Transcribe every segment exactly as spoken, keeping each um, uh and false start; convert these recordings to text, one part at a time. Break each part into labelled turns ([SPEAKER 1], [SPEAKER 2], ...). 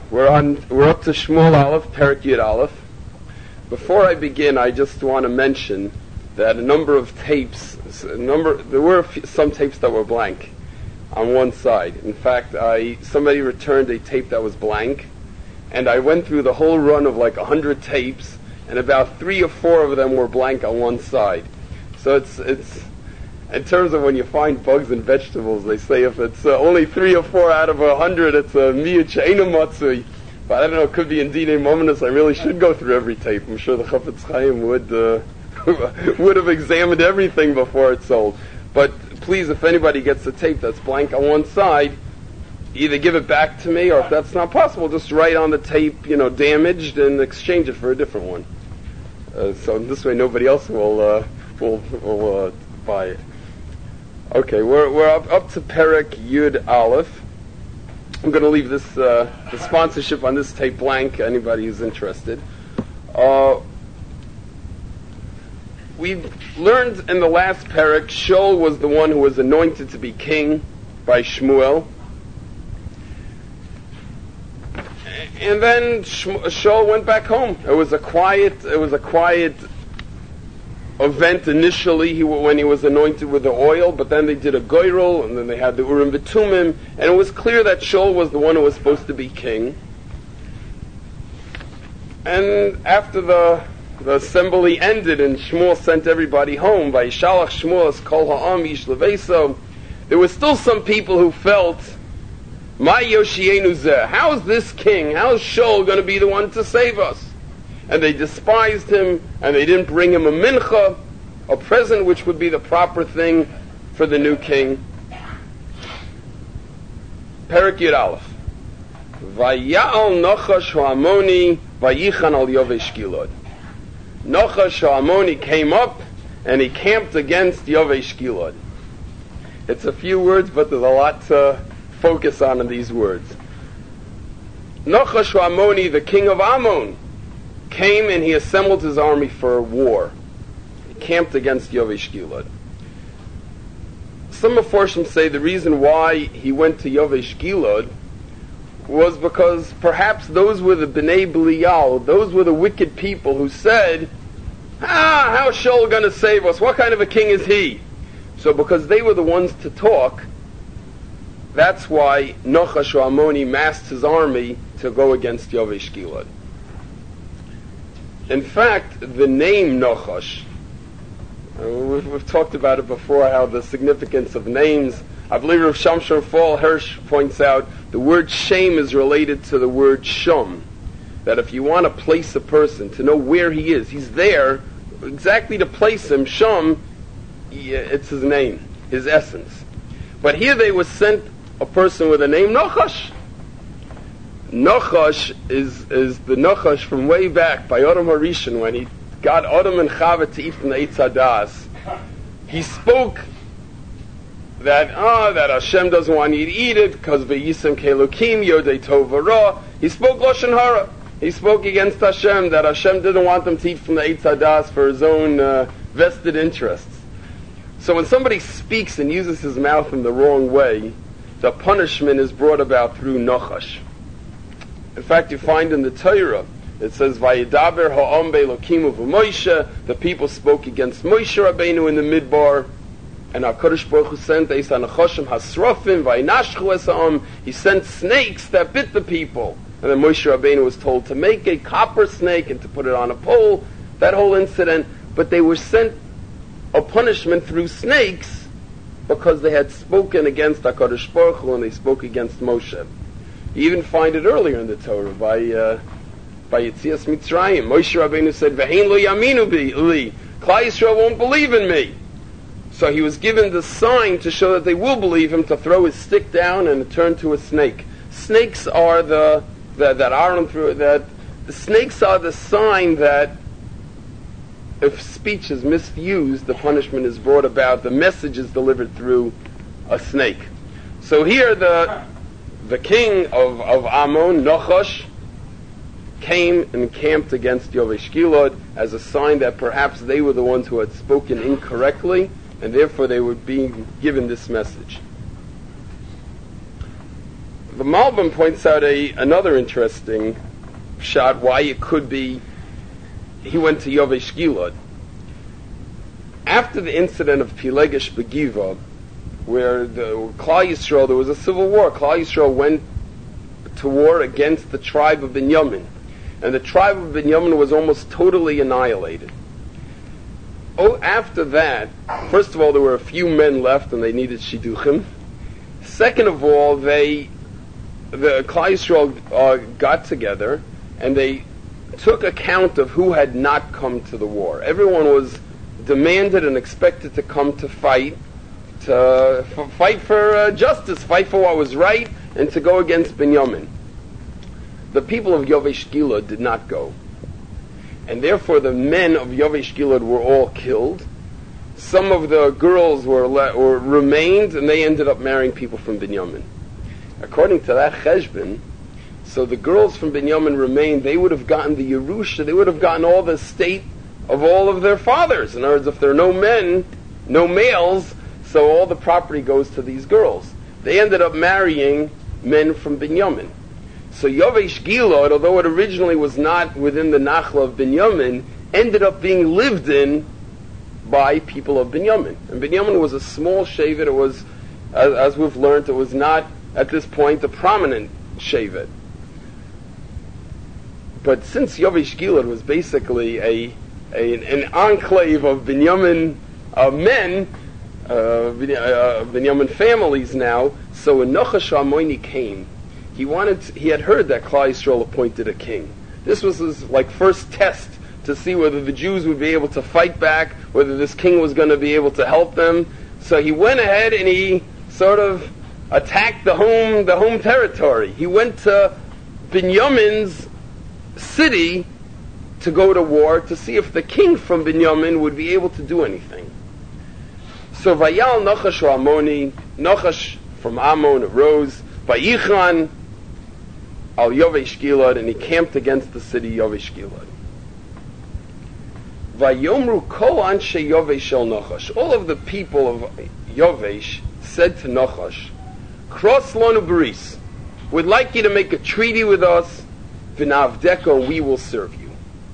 [SPEAKER 1] We're on. We're up to Shmuel Aleph, Perek Yud Aleph. Before I begin, I just want to mention that a number of tapes, a number there were a few, some tapes that were blank on one side. In fact, I somebody returned a tape that was blank, and I went through the whole run of like a hundred tapes, and about three or four of them were blank on one side. So it's it's. In terms of when you find bugs in vegetables, they say if it's uh, only three or four out of a hundred, it's a miyut she'eino matzui. But I don't know, it could be indeed a momentous. I really should go through every tape. I'm sure the Chafetz Chaim would uh, would have examined everything before it's sold. But please, if anybody gets a tape that's blank on one side, either give it back to me, or if that's not possible, just write on the tape, you know, damaged, and exchange it for a different one. Uh, so this way, nobody else will uh, will will uh, buy it. Okay, we're we're up, up to Perek Yud Aleph. I'm going to leave this uh, the sponsorship on this tape blank. Anybody who's interested. Uh, we learned in the last Perek, Shaul was the one who was anointed to be king by Shmuel, and then Shaul went back home. It was a quiet. It was a quiet. event initially he, when he was anointed with the oil, but then they did a goyrel, and then they had the Urim V'Tumim, and it was clear that Shaul was the one who was supposed to be king. And after the the assembly ended and Shmuel sent everybody home, by Shalach Shmuel es kol ha'am ish leveso, there were still some people who felt, Ma yoshienu zeh, how is this king, how is Shaul going to be the one to save us? And they despised him, and they didn't bring him a mincha, a present which would be the proper thing for the new king. Perek Yud Aleph. Vaya'al Nachash ha'amoni vayichan al Yovesh Gilad. Nachash ha'amoni came up, and he camped against Yovesh Gilad. It's a few words, but there's a lot to focus on in these words. Nachash ha'amoni, the king of Ammon, came and he assembled his army for war. He camped against Yovesh Gilad. Some Mefarshim say the reason why he went to Yovesh Gilad was because perhaps those were the Bnei Belial, those were the wicked people who said, ah, how's Shaul going to save us? What kind of a king is he? So because they were the ones to talk, that's why Nachash Ammoni massed his army to go against Yovesh Gilad. In fact, the name Nachash, uh, we've, we've talked about it before, how the significance of names. I believe Rav Shamshon Fall Hirsch points out the word shame is related to the word shum. That if you want to place a person, to know where he is, he's there, exactly to place him, shum, yeah, it's his name, his essence. But here they were sent a person with a name Nachash. Nachash is is the Nachash from way back by Adam HaRishon, when he got Adam and Chava to eat from the Eitz Hadas. He spoke that ah that Hashem doesn't want you to eat it because V'yisem Kelukim Yodei Tov V'Ra. He spoke Lashon Hara. He spoke against Hashem, that Hashem didn't want them to eat from the Eitz Hadas for his own uh, vested interests. So when somebody speaks and uses his mouth in the wrong way, the punishment is brought about through Nachash. In fact, you find in the Torah, it says, Vayidaber ha'am be'elokim u'v'Moshe, the people spoke against Moshe Rabbeinu in the Midbar, and HaKadosh Baruch Hu sent Eis HaNachashim Hasrofim, Vayinashchu es ha'am, he sent snakes that bit the people. And then Moshe Rabbeinu was told to make a copper snake and to put it on a pole, that whole incident. But they were sent a punishment through snakes because they had spoken against HaKadosh Baruch Hu and they spoke against Moshe. You even find it earlier in the Torah by uh, by Yetzias Mitzrayim. Moshe Rabbeinu said, "V'hein lo yaminu bi li." Klal Yisrael won't believe in me. So he was given the sign to show that they will believe him, to throw his stick down and turn to a snake. Snakes are the, the that Aaron threw that the snakes are the sign that if speech is misused, the punishment is brought about. The message is delivered through a snake. So here the The king of, of Ammon, Nachash, came and camped against Yovesh Gilad as a sign that perhaps they were the ones who had spoken incorrectly, and therefore they were being given this message. the Malbim points out a another interesting shot why it could be he went to Yovesh Gilad. After the incident of Pilegesh Begiva, where the Klal Yisrael, there was a civil war. Klal Yisrael went to war against the tribe of Binyamin, and the tribe of Binyamin was almost totally annihilated. Oh, after that, first of all, there were a few men left, and they needed shidduchim. Second of all, they, the Klal Yisrael uh, got together, and they took account of who had not come to the war. Everyone was demanded and expected to come to fight, to f- fight for uh, justice, fight for what was right, and to go against Binyamin. The people of Yovesh Gilad did not go, and therefore the men of Yovesh Gilad were all killed. Some of the girls were, le- or remained, and they ended up marrying people from Binyamin. According to that cheshbon, so the girls from Binyamin remained, they would have gotten the Yerusha, they would have gotten all the estate of all of their fathers. In other words, if there are no men, no males, so all the property goes to these girls. They ended up marrying men from Binyamin. So Yovesh Gilad, although it originally was not within the Nachla of Binyamin, ended up being lived in by people of Binyamin. And Binyamin was a small shevet. It was, as, as we've learned, it was not, at this point, a prominent shevet. But since Yovesh Gilad was basically a, a an enclave of Binyamin uh, men, uh, uh, Binyamin families now, so when Nachash Amoni came, he wanted to, he had heard that Klal Yisrael appointed a king. This was his like first test to see whether the Jews would be able to fight back, whether this king was going to be able to help them. So he went ahead and he sort of attacked the home the home territory. He went to Binyamin's city to go to war to see if the king from Binyamin would be able to do anything. So Vayal Nachash Amoni, Nachash from Ammon arose, Vayichan al Yovesh Gilad, and he camped against the city Yovesh Gilad. Vayomru kol anshe Yovesh el Nachash. All of the people of Yovesh said to Nachash, "Cross lanu beris. We'd like you to make a treaty with us. V'navdeko, we will serve you."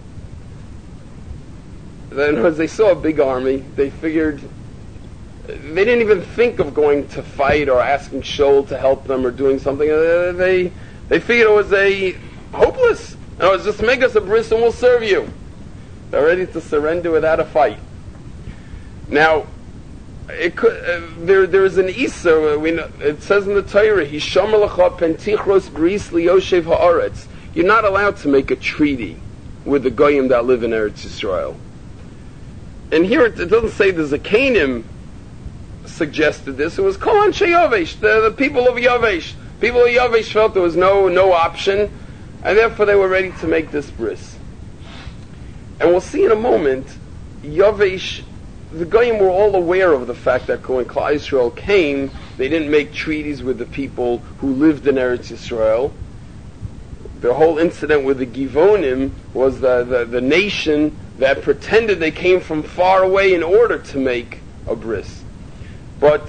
[SPEAKER 1] Then, as they saw a big army, they figured they didn't even think of going to fight or asking Shaul to help them or doing something. Uh, they they figured it was a hopeless. And it was just make us a bris and we'll serve you. They're ready to surrender without a fight. Now, it could, uh, there there is an Isa. We know, it says in the Torah, "Hishamar lecha pentichros bris liyoshev haaretz." You're not allowed to make a treaty with the goyim that live in Eretz Yisrael. And here it, it doesn't say the Zakanim suggested this. It was Kol Anshe Yovesh, the, the people of Yovesh. People of Yovesh felt there was no no option, and therefore they were ready to make this bris. And we'll see in a moment, Yovesh, the goyim were all aware of the fact that when Klal Yisrael came, they didn't make treaties with the people who lived in Eretz Yisrael. The whole incident with the Givonim was the, the, the nation that pretended they came from far away in order to make a bris. But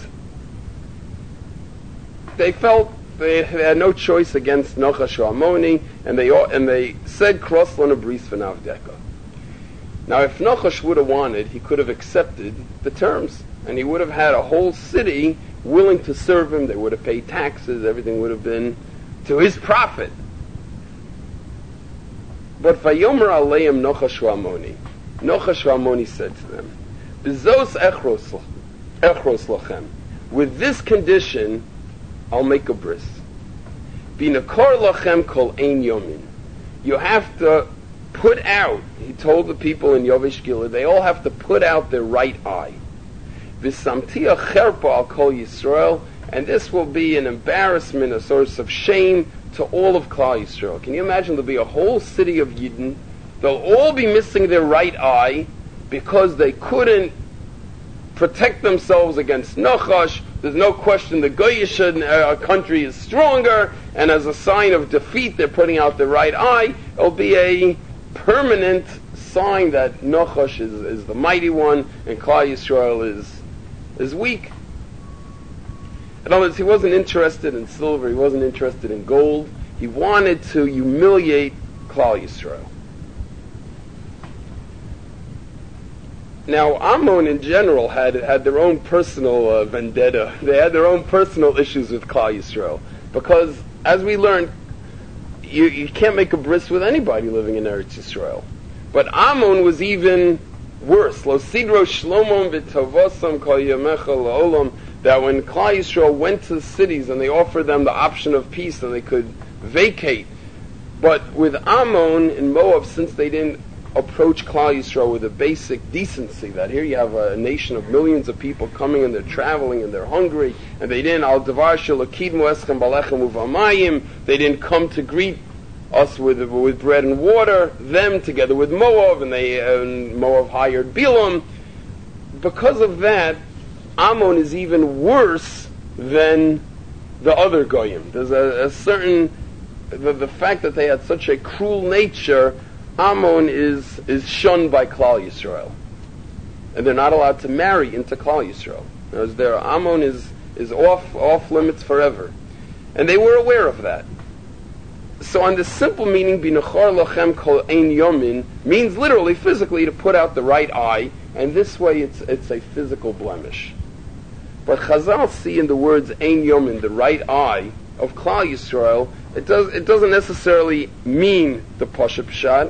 [SPEAKER 1] they felt they had no choice against Nachash Amoni, and they and they said, "Cross lanu bris v'navdeka." Now, if Nachash would have wanted, he could have accepted the terms, and he would have had a whole city willing to serve him. They would have paid taxes. Everything would have been to his profit. But Vayomer Aleim Nachash Amoni, Nachash Amoni said to them, "Bizos echros echros lachem. With this condition, I'll make a bris. Binakor lachem kol ein yomin. You have to put out." He told the people in Yovesh Gilad, they all have to put out their right eye. V'samtia cherpa al kol Yisrael, and this will be an embarrassment, a source of shame to all of Klal Yisrael. Can you imagine there'll be a whole city of Yidden, they'll all be missing their right eye because they couldn't protect themselves against Nachash. There's no question the Goyish uh, country is stronger, and as a sign of defeat they're putting out their right eye. It'll be a permanent sign that Nachash is, is the mighty one and Klal Yisrael is, is weak. In other words, he wasn't interested in silver, he wasn't interested in gold. He wanted to humiliate Klal Yisrael. Now, Ammon in general had had their own personal uh, vendetta. They had their own personal issues with Klal Yisrael. Because, as we learned, you, you can't make a bris with anybody living in Eretz Yisrael. But Ammon was even worse. Lo sidro shlomon v'tovosam kol yamecha la'olam. That when Klal Yisrael went to the cities and they offered them the option of peace and they could vacate. But with Ammon in Moab, since they didn't approach Klal Yisrael with a basic decency, that here you have a nation of millions of people coming and they're traveling and they're hungry, and they didn't al davar shelakidmu eschem balechem uvamayim, they didn't come to greet us with with bread and water, them together with Moab, and they and Moab hired Bilam. Because of that, Ammon is even worse than the other goyim. There's a, a certain the, the fact that they had such a cruel nature. Ammon is is shunned by Klal Yisrael, and they're not allowed to marry into Klal Yisrael. As their Ammon is is off off limits forever, and they were aware of that. So, on the simple meaning, "Binachar lochem kol ein yomin" means literally, physically, to put out the right eye, and this way, it's it's a physical blemish. But Chazal see in the words "ein yomin," the right eye of Klal Yisrael, it does it doesn't necessarily mean the Pashup Pshat.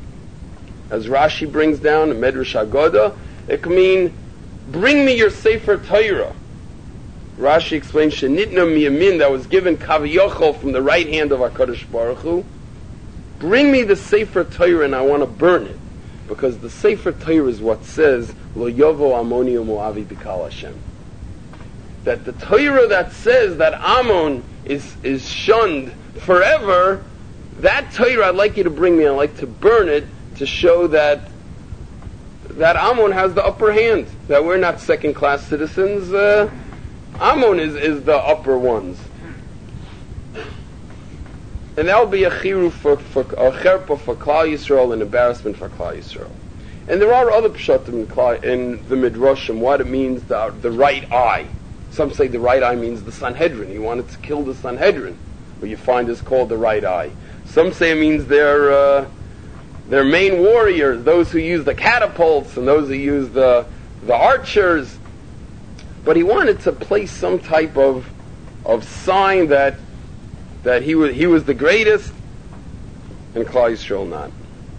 [SPEAKER 1] As Rashi brings down in Medrash Haggadah, it can mean, bring me your Sefer Torah. Rashi explains, Shenitna miyamin, that was given Kaviyachol from the right hand of HaKadosh Baruch Hu. Bring me the Sefer Torah and I want to burn it. Because the Sefer Torah is what says, Lo yovo Ammoni u'Moavi b'kal Hashem. That the Torah that says that Ammon is, is shunned forever, that Torah I'd like you to bring me, I'd like to burn it, to show that that Ammon has the upper hand, that we're not second-class citizens. Uh, Ammon is, is the upper ones. And that will be a chiru for, for a cherpa for Klal Yisrael, an embarrassment for Klal Yisrael. And there are other pshatim in, in the Midrashim, what it means, the, the right eye. Some say the right eye means the Sanhedrin. He wanted to kill the Sanhedrin, what you find is called the right eye. Some say it means their uh, their main warriors, those who use the catapults and those who use the the archers. But he wanted to place some type of of sign that that he was he was the greatest, and Klal Yisrael not.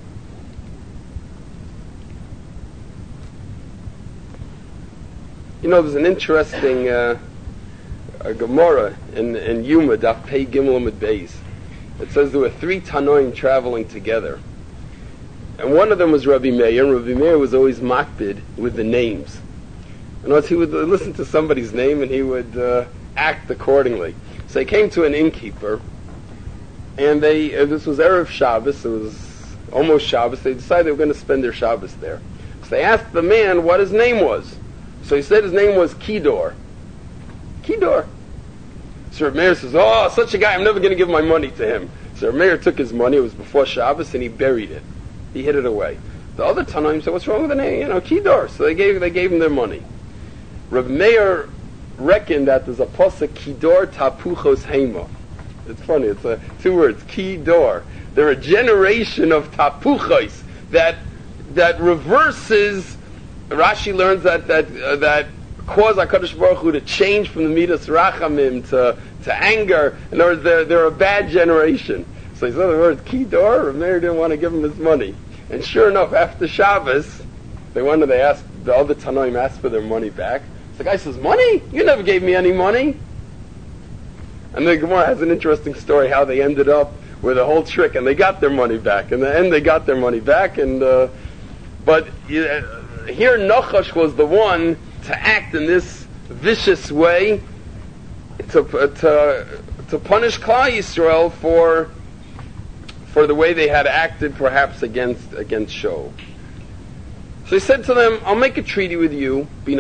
[SPEAKER 1] You know, there's an interesting uh, a Gemara in in Yuma Daf Pei Gimel Amud Beis. It says there were three Tanoim traveling together, and one of them was Rabbi Meir. And Rabbi Meir was always makbid with the names. In other words, he would listen to somebody's name and he would uh, act accordingly. So they came to an innkeeper, and they uh, this was Erev Shabbos. It was almost Shabbos. They decided they were going to spend their Shabbos there. So they asked the man what his name was. So he said his name was Kedor. Kedor. So Rabbi Meir says, "Oh, such a guy! I'm never going to give my money to him." So Rabbi Meir took his money. It was before Shabbos, and he buried it. He hid it away. The other Tanoim said, "What's wrong with the name? You know, Kedor." So they gave they gave him their money. Rabbi Meir reckoned that there's a pasuk Kedor Tapuchos Heima. It's funny. It's a, two words. Kedor. They're a generation of Tapuchos that that reverses. Rashi learns that that uh, that cause HaKadosh Baruch Hu to change from the midas rachamim to to anger. In other words, they're they're a bad generation. So he said the word Kedor. Rabbi Meir didn't want to give him his money, and sure enough, after Shabbos, they went and they asked the other Tanoim asked for their money back. The guy says, "Money? You never gave me any money." And the Gemara has an interesting story how they ended up with a whole trick, and they got their money back. In the end, they got their money back, and uh, but uh, here Nachash was the one to act in this vicious way to uh, to to punish Klal Yisrael for for the way they had acted, perhaps against against Shaul. So he said to them, "I'll make a treaty with you, and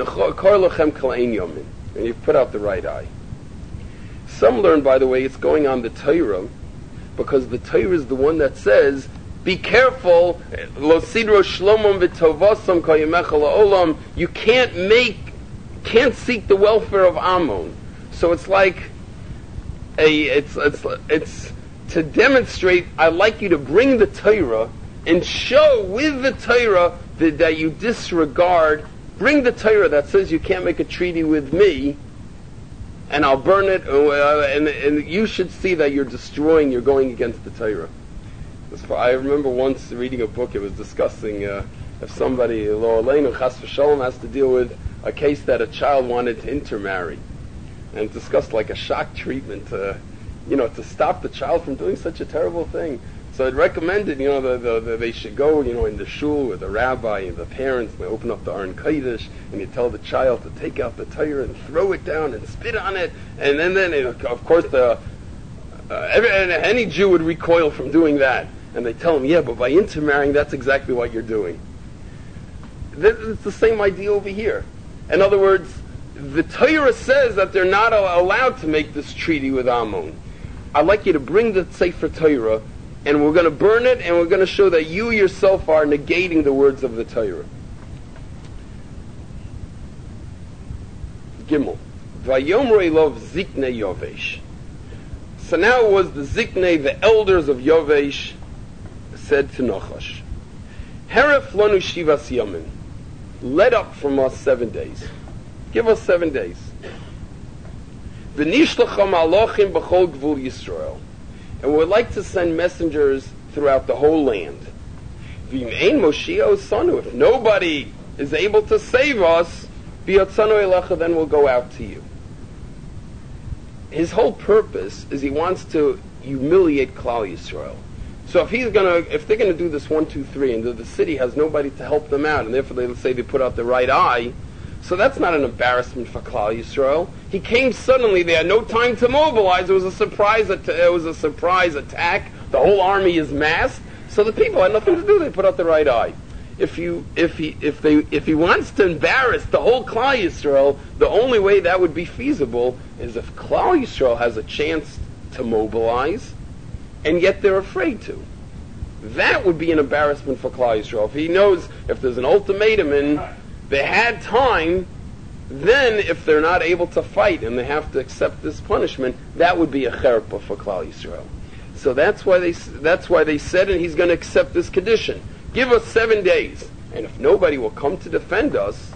[SPEAKER 1] you've put out the right eye." Some learn, by the way, it's going on the Torah, because the Torah is the one that says, "Be careful, lo sidro shlomon v'tovasam kayemecha la'olam." You can't make, can't seek the welfare of Ammon. So it's like a, it's, it's, it's to demonstrate, I'd like you to bring the Torah and show with the Torah that, that you disregard, bring the Torah that says you can't make a treaty with me, and I'll burn it, uh, and, and you should see that you're destroying, you're going against the Torah. I remember once reading a book, it was discussing uh, if somebody, Lo Aleinu, Chas v'Shalom, has to deal with a case that a child wanted to intermarry, and it discussed like a shock treatment to, you know, to stop the child from doing such a terrible thing. So it recommended, you know, the, the, the, they should go, you know, in the shul with the rabbi and the parents, and they open up the Aron Kodesh, and you tell the child to take out the Torah and throw it down and spit on it, and then, then it, of course, the uh, every, any Jew would recoil from doing that. And they tell him, yeah, but by intermarrying, that's exactly what you're doing. It's the same idea over here. In other words, the Torah says that they're not allowed to make this treaty with Ammon. I'd like you to bring the Sefer Torah, and we're going to burn it, and we're going to show that you yourself are negating the words of the Torah. Gimel. Vayomrei lov ziknei Yovesh. So now it was the ziknei, the elders of Yovesh, said to Nachash, Heref lanu shivas yamin. Let up from us seven days. Give us seven days. V'nishlacham malachim b'chol gvul Yisrael. And we'd like to send messengers throughout the whole land. V'im ein Moshiach sanu. If nobody is able to save us, v'yatzanu elecha, then we'll go out to you. His whole purpose is he wants to humiliate Klal Yisrael. So if he's gonna, if they're gonna do this one, two, three, and the, the city has nobody to help them out, and therefore they let's say they put out the right eye, so that's not an embarrassment for Klal Yisrael. He came suddenly; they had no time to mobilize. It was a surprise. At- it was a surprise attack. The whole army is massed, so the people had nothing to do. They put out the right eye. If you, if he, if they, if he wants to embarrass the whole Klal Yisrael, the only way that would be feasible is if Klal Yisrael has a chance to mobilize, and yet they're afraid to. That would be an embarrassment for Klal Yisrael. If he knows if there's an ultimatum and they had time, then if they're not able to fight and they have to accept this punishment, that would be a cherpa for Klal Yisrael. So that's why they that's why they said, and he's going to accept this condition. Give us seven days, and if nobody will come to defend us,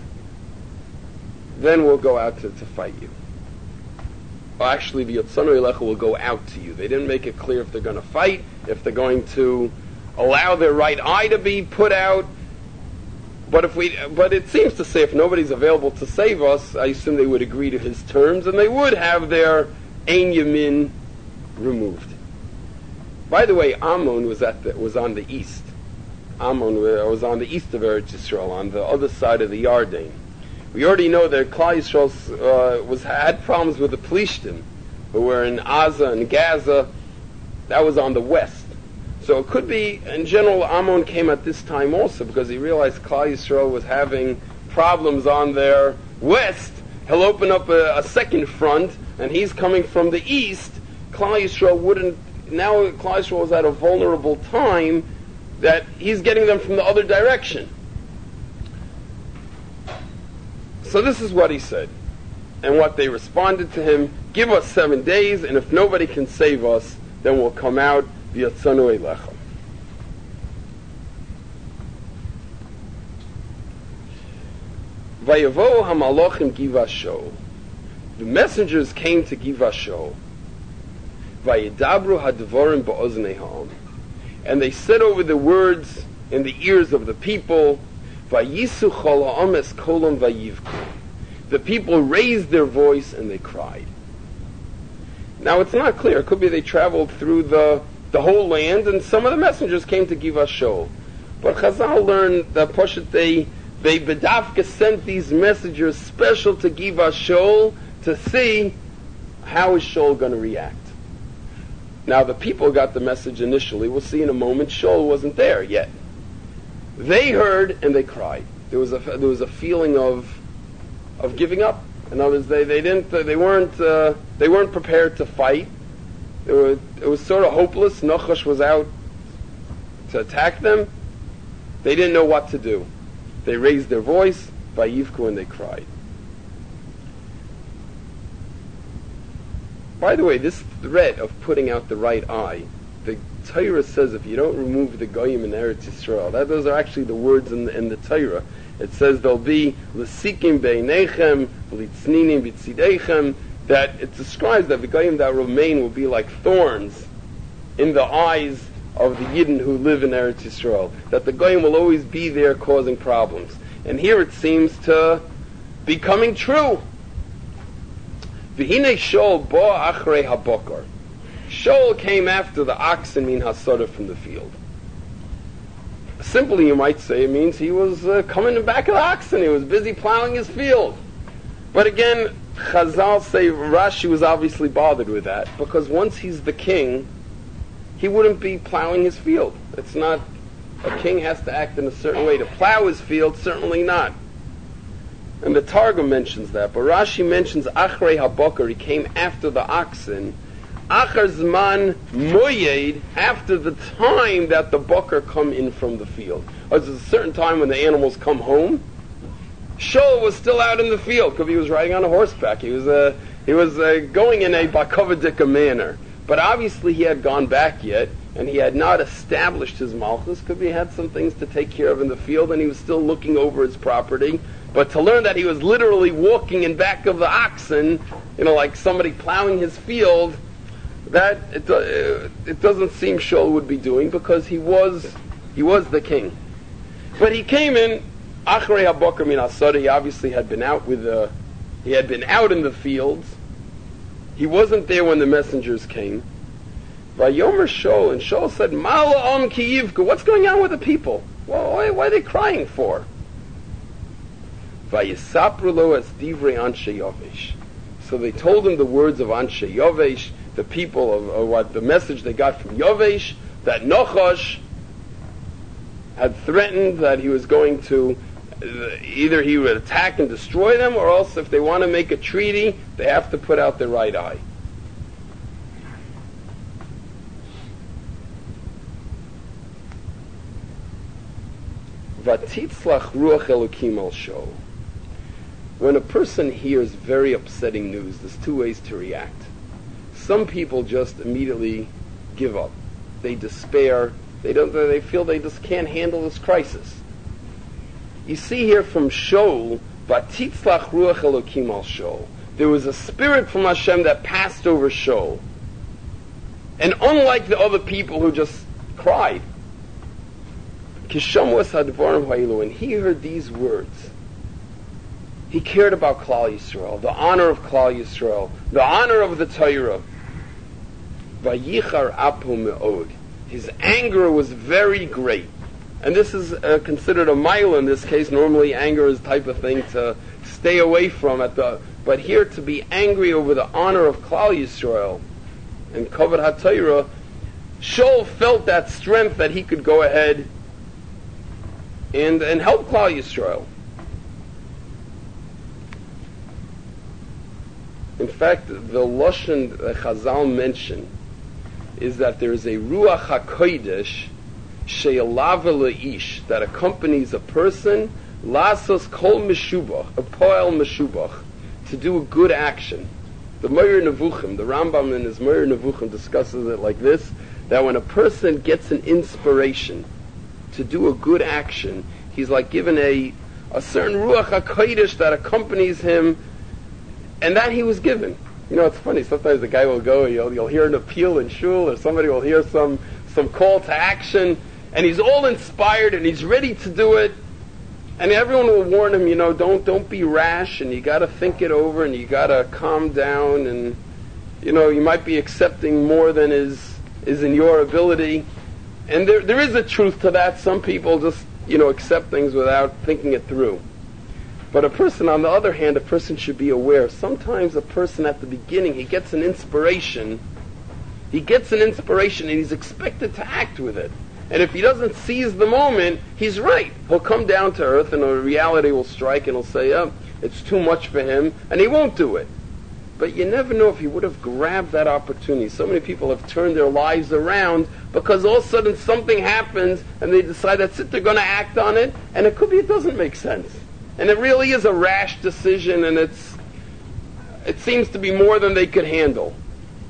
[SPEAKER 1] then we'll go out to, to fight you. Well, actually, the Yotzanu Elecha will go out to you. They didn't make it clear if they're going to fight, if they're going to allow their right eye to be put out. But if we, but it seems to say if nobody's available to save us, I assume they would agree to his terms, and they would have their Ein Yamin removed. By the way, Ammon was at the, was on the east. Ammon was on the east of Eretz Yisrael, on the other side of the Yarden. We already know that Klal Yisrael uh, was had problems with the Plishtim, who were in Gaza and Gaza. That was on the west. So it could be, in general, Ammon came at this time also because he realized Klal Yisrael was having problems on their west. He'll open up a, a second front, and he's coming from the east. Klal Yisrael wouldn't. Now Klal Yisrael was at a vulnerable time that he's getting them from the other direction. So this is what he said, and what they responded to him: give us seven days, and if nobody can save us, then we'll come out. V'yatzanu elecha. Vayavo hamalachim givasho. The messengers came to Givasho. Vayidabru hadvarim ba'oznei ha'am. And they said over the words in the ears of the people. Vayisu chol ha'am es kolam vayivku. The people raised their voice and they cried. Now it's not clear. It could be they traveled through the the whole land, and some of the messengers came to Givasho. But Chazal learned that Poshet they they bedavka sent these messengers special to Givasho to see how is Shaul going to react. Now the people got the message initially. We'll see in a moment. Shaul wasn't there yet. They heard and they cried. There was a there was a feeling of of giving up. In other words, they they didn't uh, they weren't uh, they weren't prepared to fight. They were, it was sort of hopeless. Nachash was out to attack them. They didn't know what to do. They raised their voice, Vayivku, and they cried. By the way, this threat of putting out the right eye, the Torah says if you don't remove the goyim in Eretz Yisrael, that those are actually the words in the, in the Torah. It says there'll be l'sikim beinechem, l'tzninim b'tzidechem, that it describes that the goyim that remain will be like thorns in the eyes of the Yidden who live in Eretz Yisrael. That the goyim will always be there causing problems. And here it seems to be coming true. V'hinei Shaul ba achrei habokar. Shaul came after the oxen min hasada from the field. Simply, you might say, it means he was uh, coming back of the oxen. He was busy plowing his field. But again, Chazal say Rashi was obviously bothered with that, because once he's the king, he wouldn't be plowing his field. It's not, a king has to act in a certain way. To plow his field, certainly not. And the Targum mentions that, but Rashi mentions Achrei HaBokar, he came after the oxen. Achar Zman Moyed, after the time that the Bokar come in from the field. There's a certain time when the animals come home. Shaul was still out in the field because he was riding on a horseback. He was uh, he was uh, going in a Bakovadika manner. But obviously he had gone back yet, and he had not established his malchus because he had some things to take care of in the field, and he was still looking over his property. But to learn that he was literally walking in back of the oxen, you know, like somebody plowing his field, that it, uh, it doesn't seem Shaul would be doing, because he was he was the king. But he came in Achrei HaBokar min hasada. He obviously had been out with the he had been out in the fields. He wasn't there when the messengers came. Vayomer Shaul, and Shaul said, Mala Am Ki Yivka, what's going on with the people? Well, why, why are they crying for? Vayisapru lo es divrei Anshe Yovesh. So they told him the words of Anshe Yovesh, the people of, of what the message they got from Yovesh, that Nachash had threatened that he was going to uh, either he would attack and destroy them, or else if they want to make a treaty, they have to put out their right eye. Vatitzlach ruach elokim al Shaul. When a person hears very upsetting news, there's two ways to react. Some people just immediately give up. They despair. They don't. They feel they just can't handle this crisis. You see here from Shaul, Vatitzlach ruach elokim al Shaul. There was a spirit from Hashem that passed over Shaul. And unlike the other people who just cried, Kishamus hadvarim ha'ilu, and he heard these words. He cared about Klal Yisrael, the honor of Klal Yisrael, the honor of the Torah. Vayichar apu me'od. His anger was very great. And this is uh, considered a mile in this case. Normally anger is the type of thing to stay away from. At the, but here to be angry over the honor of Klal Yisrael and Kavod HaTorah, Shaul felt that strength that he could go ahead and, and help Klal Yisrael. In fact, the Lashon that Chazal mentioned is that there is a Ruach HaKodesh she'elava le'ish, that accompanies a person, lasos kol meshubach, a poel meshubach, to do a good action. The Meir Nevuchim, the Rambam in his Meir Nevuchim discusses it like this, that when a person gets an inspiration to do a good action, he's like given a, a certain Ruach HaKodesh that accompanies him, and that he was given. You know, it's funny, sometimes the guy will go, you'll, you'll hear an appeal in shul, or somebody will hear some, some call to action, and he's all inspired, and he's ready to do it, and everyone will warn him, you know, don't don't be rash, and you gotta think it over, and you gotta calm down, and, you know, you might be accepting more than is is in your ability. And there there is a truth to that. Some people just, you know, accept things without thinking it through. But a person, on the other hand, a person should be aware. Sometimes a person at the beginning, he gets an inspiration, he gets an inspiration, and he's expected to act with it. And if he doesn't seize the moment, he's right. He'll come down to earth, and a reality will strike, and he'll say, oh, it's too much for him, and he won't do it. But you never know if he would have grabbed that opportunity. So many people have turned their lives around because all of a sudden something happens, and they decide that's it, they're going to act on it, and it could be it doesn't make sense. And it really is a rash decision, and it's it seems to be more than they could handle.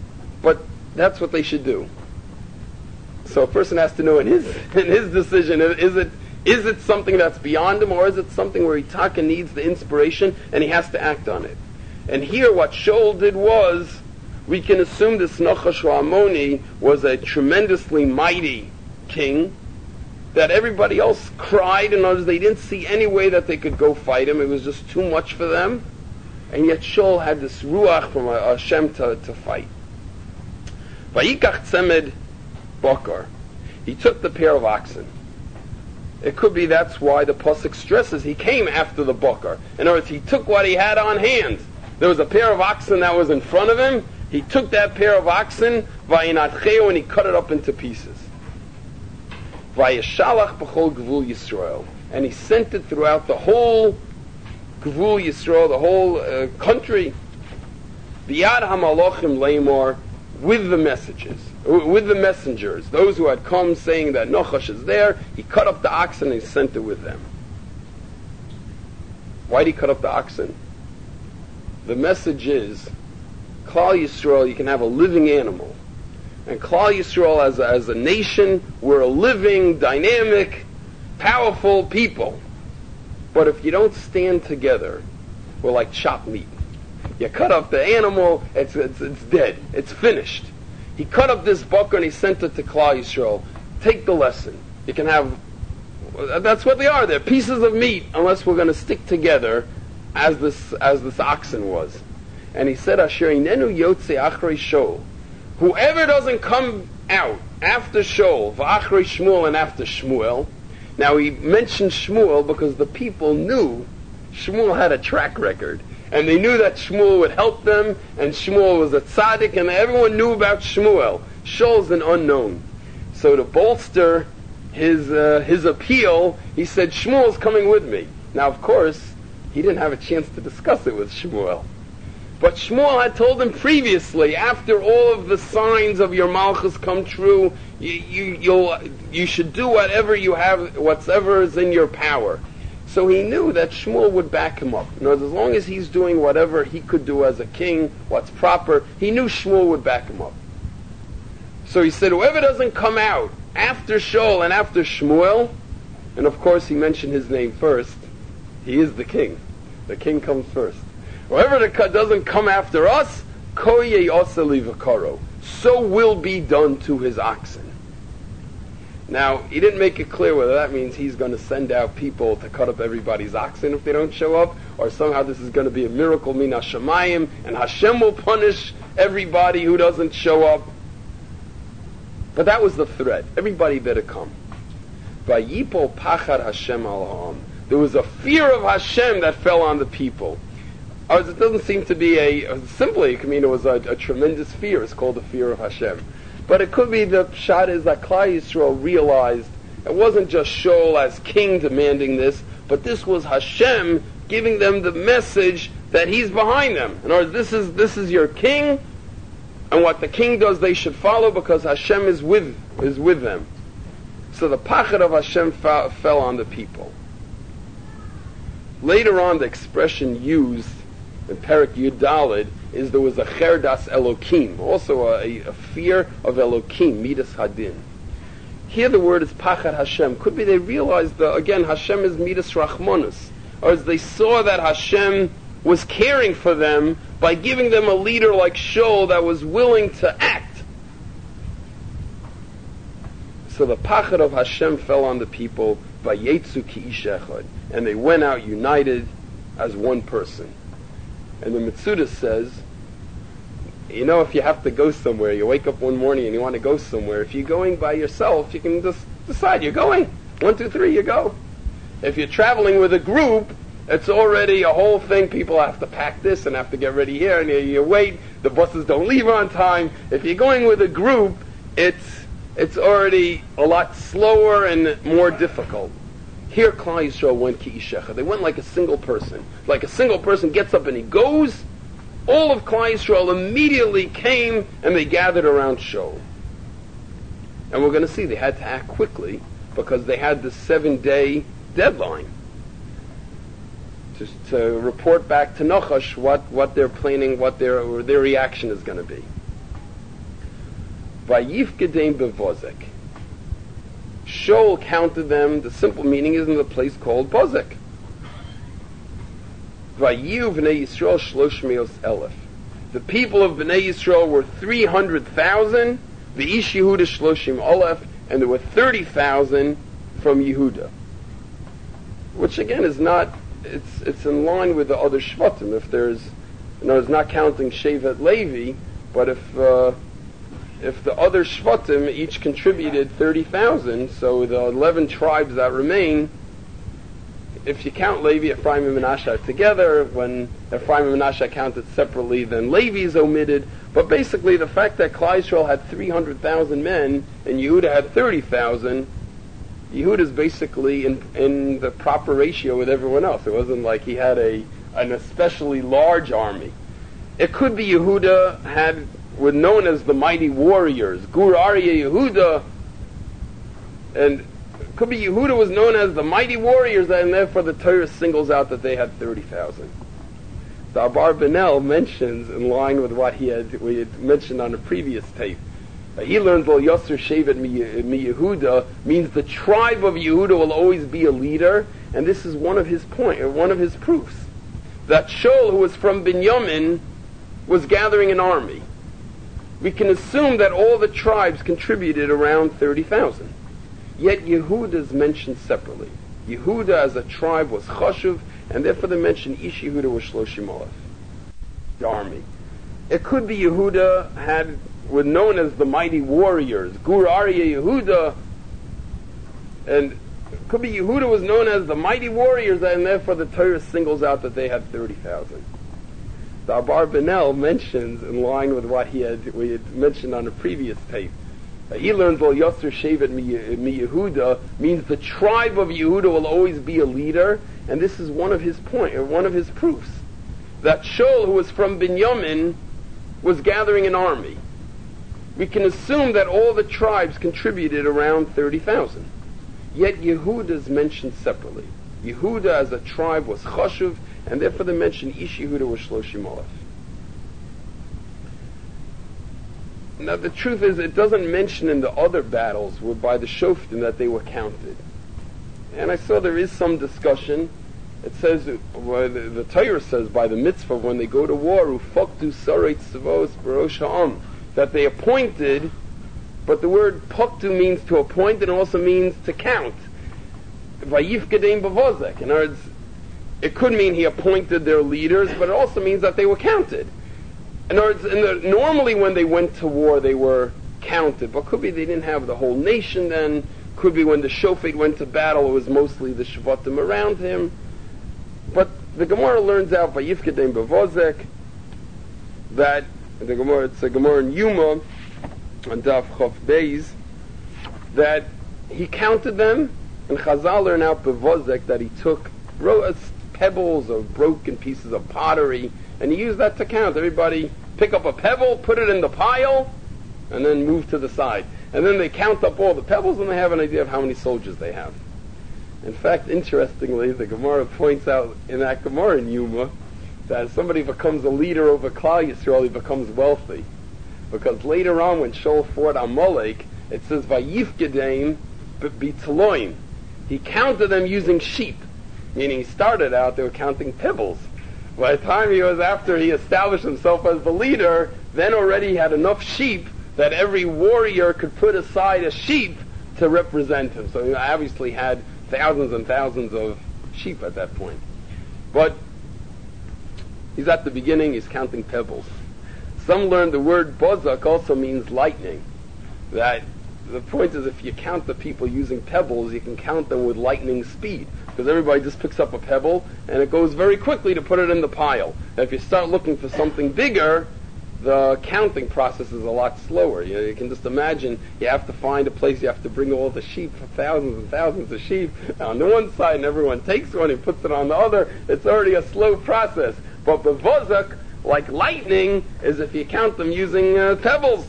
[SPEAKER 1] but that's what they should do. So a person has to know in his in his decision, is it is it something that's beyond him, or is it something where he taka needs the inspiration and he has to act on it? And here what Shaul did was, we can assume this Nachash Ammoni was a tremendously mighty king, that everybody else cried, in other words, they didn't see any way that they could go fight him. It was just too much for them. And yet Shaul had this ruach from Hashem to, to fight. Vayikach tzemed bakar. He took the pair of oxen. It could be that's why the pasuk stresses he came after the bakar. In other words, he took what he had on hand. There was a pair of oxen that was in front of him. He took that pair of oxen, vayinatcheu, and he cut it up into pieces. Vayeshalach b'chol gvul Yisrael, and he sent it throughout the whole gvul Yisrael, the whole uh, country. Biyad hamalachim leimor, with the messages, with the messengers, those who had come saying that Nachash is there. He cut up the oxen and he sent it with them. Why did he cut up the oxen? The message is, Klal Yisrael, you can have a living animal. And Klal Yisrael, as a, as a nation, we're a living, dynamic, powerful people. But if you don't stand together, we're like chopped meat. You cut up the animal, it's, it's, it's dead. It's finished. He cut up this bakar and he sent it to Klal Yisrael. Take the lesson. You can have, that's what they are. They're pieces of meat, unless we're going to stick together as this as this oxen was. And he said, Asher inenu yotze achrei Shaul. Whoever doesn't come out after Shaul, v'achrei Shmuel, and after Shmuel. Now he mentioned Shmuel because the people knew Shmuel had a track record. And they knew that Shmuel would help them, and Shmuel was a tzaddik, and everyone knew about Shmuel. Shaul's an unknown. So to bolster his uh, his appeal, he said, Shmuel's coming with me. Now, of course, he didn't have a chance to discuss it with Shmuel. But Shmuel had told him previously, after all of the signs of your malchus come true, you, you, you'll, you should do whatever you have, whatever is in your power. So he knew that Shmuel would back him up. In other words, as long as he's doing whatever he could do as a king, what's proper, he knew Shmuel would back him up. So he said, whoever doesn't come out after Shaul and after Shmuel, and of course he mentioned his name first, he is the king. The king comes first. Whoever doesn't come after us, koye oseli v'karo, so will be done to his oxen. Now, he didn't make it clear whether that means he's going to send out people to cut up everybody's oxen if they don't show up, or somehow this is going to be a miracle min hashamayim, and Hashem will punish everybody who doesn't show up. But that was the threat. Everybody better come. Vayipol pachad Hashem al ha'am. There was a fear of Hashem that fell on the people. Or it doesn't seem to be a, simply, I mean, it was a, a tremendous fear. It's called the fear of Hashem. But it could be the shot is that Klal Yisrael realized it wasn't just Shaul as king demanding this, but this was Hashem giving them the message that he's behind them. In other words, this is, this is your king, and what the king does they should follow because Hashem is with, is with them. So the pachad of Hashem fa- fell on the people. Later on, the expression used in Perek Yud Daled is there was a cherdas Elokim, also a, a fear of Elokim, midas hadin. Here the word is pachad Hashem. Could be they realized that, again, Hashem is midas rachmanus, or as they saw that Hashem was caring for them by giving them a leader like Shaul that was willing to act. So the pachad of Hashem fell on the people, vayetzu ki ish echad, and they went out united as one person. And the Metzudah says, you know, if you have to go somewhere, you wake up one morning and you want to go somewhere, if you're going by yourself, you can just decide you're going. One, two, three, you go. If you're traveling with a group, it's already a whole thing. People have to pack this and have to get ready here, and you, you wait. The buses don't leave on time. If you're going with a group, it's it's already a lot slower and more difficult. Here, Klal Yisrael went ki ishecha. They went like a single person. Like a single person gets up and he goes. All of Klal Yisrael immediately came and they gathered around Shaul. And we're going to see they had to act quickly because they had this seven-day deadline to, to report back to Nachash what, what they're planning, what their, their reaction is going to be. Vayifkedein bevozek. Shaul counted them. The simple meaning is in the place called Bozek. Vayiu v'nei Yisrael shlosh meos elef. The people of Bnei Yisrael were three hundred thousand. V'ish Yehuda shloshim olef, and there were thirty thousand from Yehuda. Which again is not. It's it's in line with the other shvatim. If there's, you know, it's not counting Shevet Levi, but if uh, if the other shvatim each contributed thirty thousand, so the eleven tribes that remain, if you count Levi, Ephraim and Menashe together, when Ephraim and Menashe counted separately, then Levi is omitted. But basically, the fact that Klal Yisrael had three hundred thousand men and Yehuda had thirty thousand, Yehuda is basically in, in the proper ratio with everyone else. It wasn't like he had a an especially large army. It could be Yehuda had were known as the mighty warriors, Gur Aryeh Yehuda, and it could be Yehuda was known as the mighty warriors, and therefore the Torah singles out that they had thirty thousand. The Abar Benel mentions, in line with what he had we had mentioned on a previous tape, uh, he learned Lo Yosser Shevet Mi Yehuda means the tribe of Yehuda will always be a leader, and this is one of his point, or one of his proofs, that Shaul, who was from Binyamin, was gathering an army. We can assume that all the tribes contributed around thirty thousand. Yet Yehuda is mentioned separately. Yehuda as a tribe was chashuv, and therefore they mention Ish Yehuda was shloshim alef, the army. It could be Yehuda had were known as the mighty warriors, Gur Aryeh Yehuda, and it could be Yehuda was known as the mighty warriors, and therefore the Torah singles out that they had thirty thousand. The Abar Benel mentions, in line with what he had we had mentioned on a previous tape, uh, he learns Lo Yosser Shevet Mi Yehuda means the tribe of Yehuda will always be a leader, and this is one of his point, or one of his proofs, that Shaul, who was from Binyamin, was gathering an army. We can assume that all the tribes contributed around thirty thousand. Yet Yehuda is mentioned separately. Yehuda as a tribe was chashuv, and therefore they mention Ish Yehuda was shloshim alef. Now the truth is, it doesn't mention in the other battles where by the shoftim that they were counted. And I saw there is some discussion. It says, well, the, the Torah says by the mitzvah when they go to war, Ufaktu Saret Tzavos Barosh Ha'am, that they appointed, but the word Paktu means to appoint and also means to count. Vayifkedein bevozek. In other words, it could mean he appointed their leaders, but it also means that they were counted. In other words, in the, normally when they went to war, they were counted, but could be they didn't have the whole nation then. Could be when the Shofet went to battle, it was mostly the Shvatim around him. But the Gemara learns out by Yifkedein bevozek that the Gemara, it's a Gemara in Yuma on Daf Chof Beis, that he counted them, and Chazal learn out bevozek that he took pebbles of broken pieces of pottery, and he used that to count. Everybody pick up a pebble, put it in the pile, and then move to the side. And then they count up all the pebbles, and they have an idea of how many soldiers they have. In fact, interestingly, the Gemara points out in that Gemara in Yuma that if somebody becomes a leader over Klal Yisrael, he becomes wealthy. Because later on, when Shaul fought Amalek, it says, Vayifkedein b'taloim. He counted them using sheep. Meaning he started out, they were counting pebbles. By the time he was after he established himself as the leader, then already he had enough sheep that every warrior could put aside a sheep to represent him. So he obviously had thousands and thousands of sheep at that point. But he's at the beginning, he's counting pebbles. Some learn the word bozak also means lightning. That the point is, if you count the people using pebbles, you can count them with lightning speed. Because everybody just picks up a pebble, and it goes very quickly to put it in the pile. And if you start looking for something bigger, the counting process is a lot slower. You know, you can just imagine you have to find a place, you have to bring all the sheep, thousands and thousands of sheep on the one side, and everyone takes one and puts it on the other. It's already a slow process. But bevozak, like lightning, is if you count them using uh, pebbles.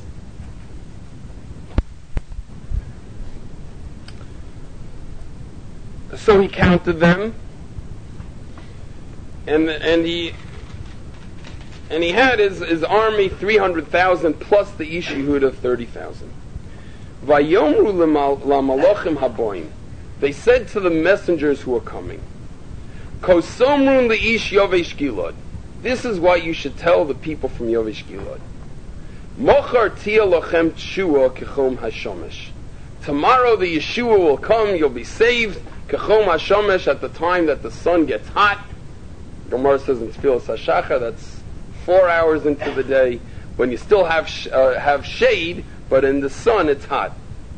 [SPEAKER 1] So he counted them, and and he And he had his, his army, three hundred thousand, plus the Ish Yehuda, thirty thousand. Vayomru lamalachim haboim. They said to the messengers who were coming, Kosomrun leish Yovesh Gilad. This is what you should tell the people from Yovesh Gilad. Mochar tia lochem tshua kechom hashomesh. Tomorrow the Yeshua will come, you'll be saved, kechom hashomesh, at the time that the sun gets hot. Gemara says in Tfilas HaShachar, that's four hours into the day, when you still have sh- uh, have shade, but in the sun it's hot.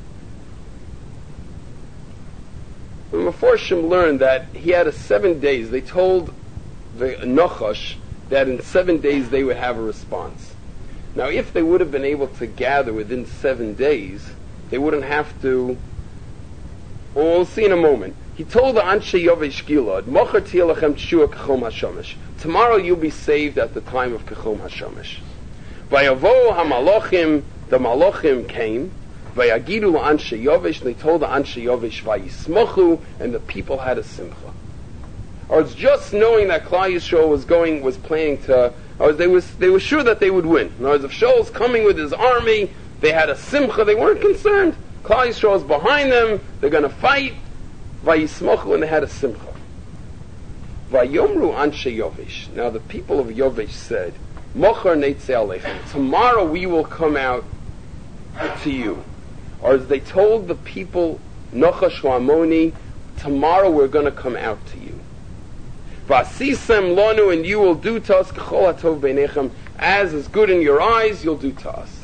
[SPEAKER 1] The Meforshim learned that he had a seven days. They told the Nachash that in seven days they would have a response. Now, if they would have been able to gather within seven days, they wouldn't have to. Well, we'll see in a moment. He told the Anshe Yovesh Gilad, Mocher tiyeh lachem tshua kechom hashomesh. Tomorrow you'll be saved at the time of kechom hashomesh. Vayavo hamalachim, the malachim came. Vayagidu la'anshe Yovesh, they told the Anshe Yovesh vayismochu, and the people had a simcha. Or it's just knowing that Klal Yisrael was going, was planning to, or they was they were sure that they would win. In other words, if Shaul's coming with his army, they had a simcha, they weren't concerned. Klal Yisrael is behind them, they're going to fight. Vayismochu, and they had a simcha. Vayomru Anshe Yovesh. Now the people of Yovesh said, Mochar neitzeh aleichem. Tomorrow we will come out to you. Or as they told the people, Nachash Amoni, tomorrow we're going to come out to you. Vasisem lanu, and you will do to us k'chol hatov beinechem, as is good in your eyes, you'll do to us.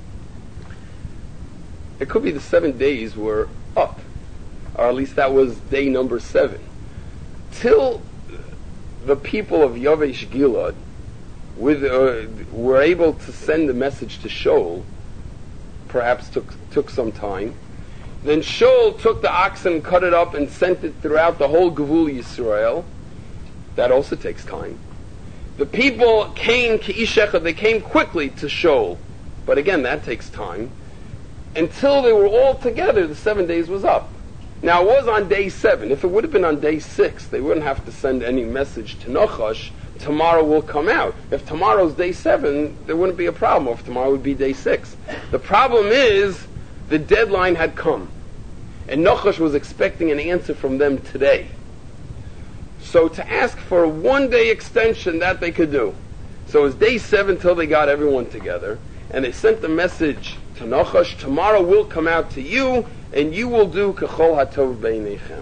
[SPEAKER 1] It could be the seven days were up, or at least that was day number seven. Till the people of Yovesh Gilad with, uh, were able to send a message to Shaul, perhaps took took some time. Then Shaul took the oxen, cut it up, and sent it throughout the whole Gevul Yisrael. That also takes time. The people came K'ish Echad, they came quickly to Shaul, but again that takes time. Until they were all together, the seven days was up. Now it was on day seven. If it would have been on day six, they wouldn't have to send any message to Nachash, tomorrow will come out. If tomorrow's day seven, there wouldn't be a problem. If tomorrow would be day six. The problem is, the deadline had come. And Nachash was expecting an answer from them today. So to ask for a one-day extension, that they could do. So it was day seven till they got everyone together. And they sent the message to Nachash, tomorrow will come out to you, and you will do kechol hatov beinechem.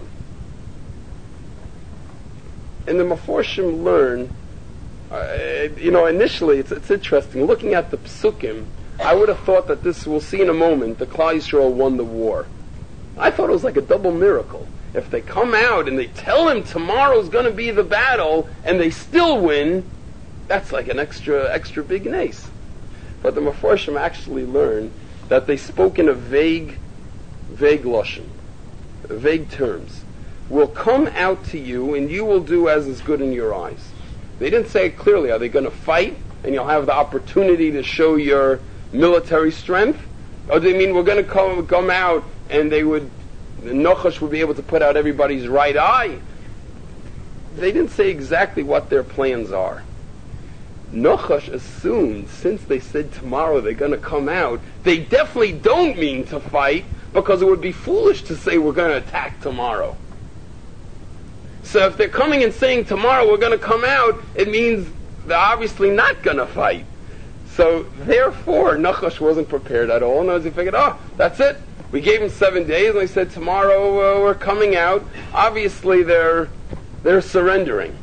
[SPEAKER 1] And the Meforshim learn, uh, you know, initially it's, it's interesting. Looking at the Psukim, I would have thought that this, we'll see in a moment, the Klal Yisrael won the war. I thought it was like a double miracle. If they come out and they tell him tomorrow's going to be the battle, and they still win, that's like an extra, extra big nace. But the Meforshim actually learn that they spoke in a vague, vague lashon, vague terms. Will come out to you, and you will do as is good in your eyes. They didn't say it clearly. Are they going to fight, and you'll have the opportunity to show your military strength? Or do they mean we're going to come, come out, and they would, Nachash would be able to put out everybody's right eye? They didn't say exactly what their plans are. Nachash assumed, since they said tomorrow they're going to come out, they definitely don't mean to fight, because it would be foolish to say we're going to attack tomorrow. So if they're coming and saying tomorrow we're going to come out, it means they're obviously not going to fight. So therefore, Nachash wasn't prepared at all. And he figured, oh, that's it. We gave him seven days, and they said tomorrow uh, we're coming out. Obviously they're they're surrendering.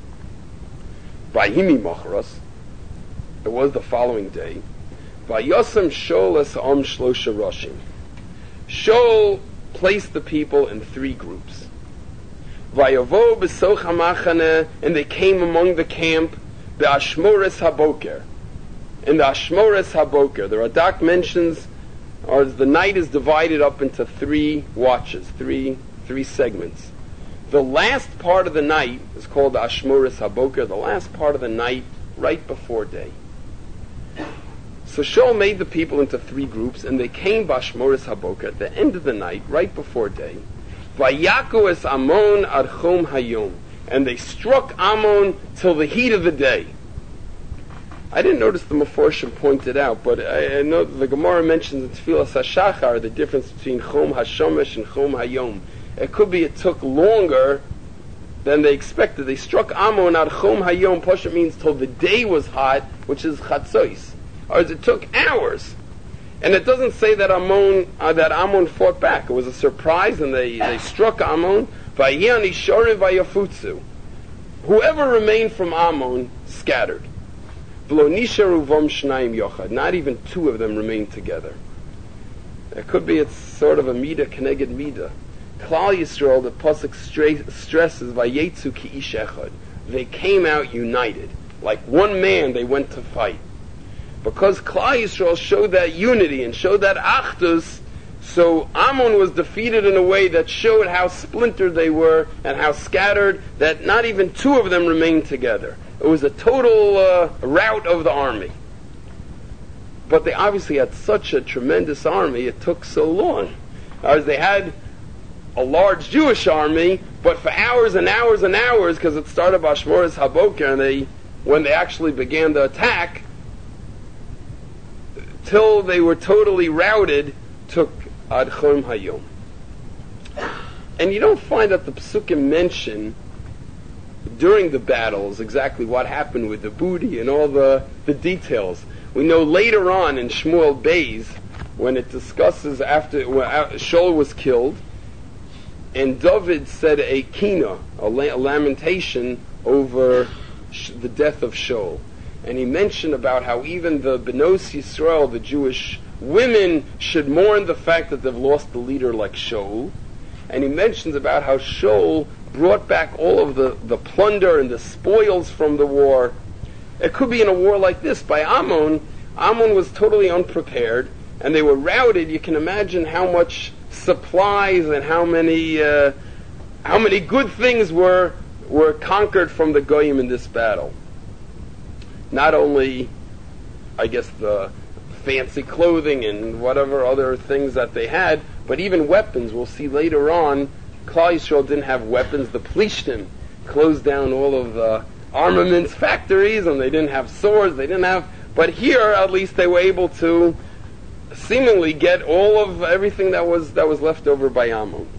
[SPEAKER 1] Vayimi Macharas, it was the following day. Vayosem Shaul es ha'am shlosha roshim. Shaul placed the people in three groups. Vayavo b'soch hamachane, and they came among the camp, be'ashmores haboker. In the Ashmores haboker, the Radak mentions, or the night is divided up into three watches, three three segments. The last part of the night is called the Ashmores haboker, the last part of the night right before day. So Shaul made the people into three groups, and they came b'Ashmores haboker at the end of the night, right before day. Vayaku es Amon ad chom hayom, and they struck Ammon till the heat of the day. I didn't notice the Meforshim pointed out, but I, I know the Gemara mentions in Tfilas HaShachar the difference between Chom HaShomesh and Chom HaYom. It could be it took longer than they expected. They struck Ammon at Chom HaYom, Pasha means till the day was hot, which is Chatzos. Or it took hours. And it doesn't say that Ammon, uh, that Ammon fought back. It was a surprise, and they, they struck Ammon. Vayan Ishorim Vayafutsu. Whoever remained from Ammon scattered. Not even two of them remained together. It could be it's sort of a midah keneged midah. Klal Yisrael, the pasuk stresses, Vayetzu ki ish echad. They came out united, like one man. They went to fight because Klal Yisrael showed that unity and showed that achdus. So Ammon was defeated in a way that showed how splintered they were and how scattered that not even two of them remained together. It was a total uh, rout of the army. But they obviously had such a tremendous army, it took so long. As they had a large Jewish army, but for hours and hours and hours, because it started Bashmoras Haboker, and they, when they actually began the attack, till they were totally routed, took Ad Chom Hayom. And you don't find that the Pesukim mention during the battles exactly what happened with the booty and all the, the details. We know later on in Shmuel Beis, when it discusses after when Shaul was killed, and David said a kina, a, la- a lamentation over sh- the death of Shaul. And he mentioned about how even the Benos Yisrael, the Jewish women, should mourn the fact that they've lost the leader like Shaul. And he mentions about how Shaul brought back all of the, the plunder and the spoils from the war. It could be in a war like this. By Ammon, Ammon was totally unprepared, and they were routed. You can imagine how much supplies and how many uh, how many good things were were conquered from the Goyim in this battle. Not only, I guess, the fancy clothing and whatever other things that they had, but even weapons. We'll see later on, Klal Yisrael didn't have weapons. The Plishtim closed down all of the armaments factories, and they didn't have swords. They didn't have, but here at least they were able to seemingly get all of everything that was that was left over by Ammon.